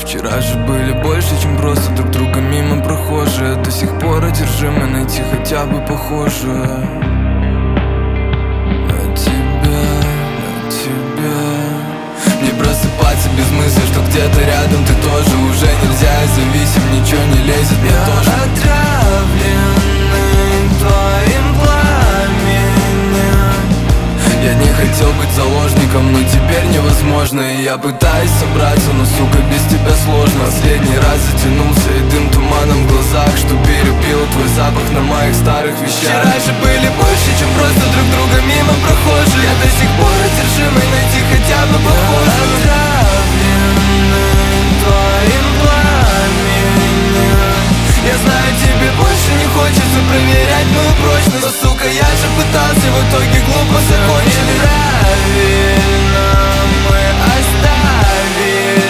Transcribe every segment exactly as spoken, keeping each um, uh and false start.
Вчера же были больше, чем просто друг друга мимо прохожие. До сих пор одержимы найти хотя бы похожее на тебя, на тебя. Не просыпаться без мысли, что где-то рядом ты тоже. Уже нельзя, я зависим, ничего не лезет, мне я тоже отравленный твоим пламенем. Я не хотел быть заложником, но теперь невозможно. И я пытаюсь собраться, но, сука, без тебя сложно. Последний раз затянулся и дым туманом в глазах, что перепил твой запах на моих старых вещах. Вчера же были больше, чем просто друг друга мимо прохожие. Я до сих пор одержимый найти хотя бы похожее. Отравленный твоим пламенем. Я знаю, тебе больше не хочется проверять мою прочность, но, сука, я же пытался, в итоге глупо закончили. Правильно мы оставили.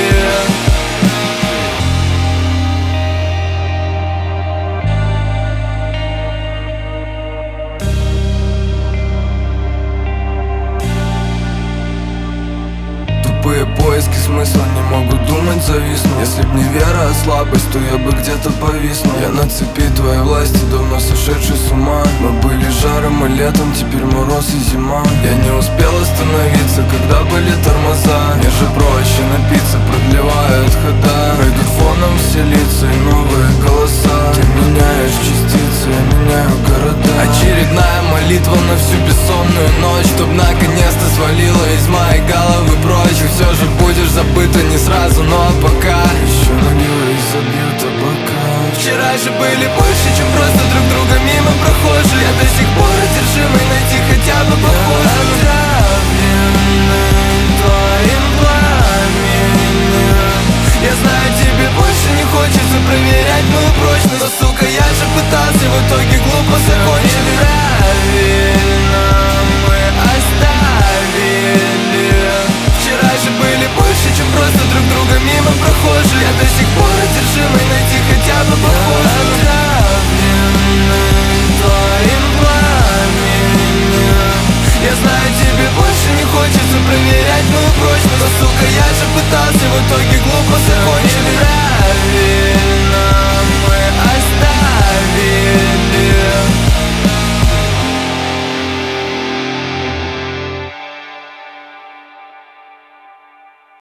Тупые поиски смысла не могут думать, зависну. Если б не вера, а слабость, то я бы где-то повиснул. Я на цепи твоей власти, давно сошедший с ума. Мы были жаром и летом, теперь мороз и зима. Я не успел остановиться, когда были тормоза. Мне же проще напиться, продлевают хода. Пройдут фоном все лица и новые голоса. Ты меняешь частицы, я меняю города. Очередная молитва на всю бессонную ночь, чтоб наконец-то свалила из моей головы прочь. И все же будешь забыта не сразу, но пока еще налью и забью табака. Вчера же были больше, чем просто друг друга мимо прохожие. Я до сих пор одержимый найти хотя бы похожее. Отравленный твоим пламенем. Я знаю, тебе больше не хочется проверять мою прочность, но, сука, я же пытался, в итоге глупо закончили. Правильно мы оставили. Вчера же были больше, чем просто друг друга мимо прохожие. Я до сих пор одержимый найти хотя бы похожее. Отравленный твоим пламенем. Я знаю, тебе больше не хочется проверять мою прочность, но, сука, я же пытался, в итоге глупо закончили. Правильно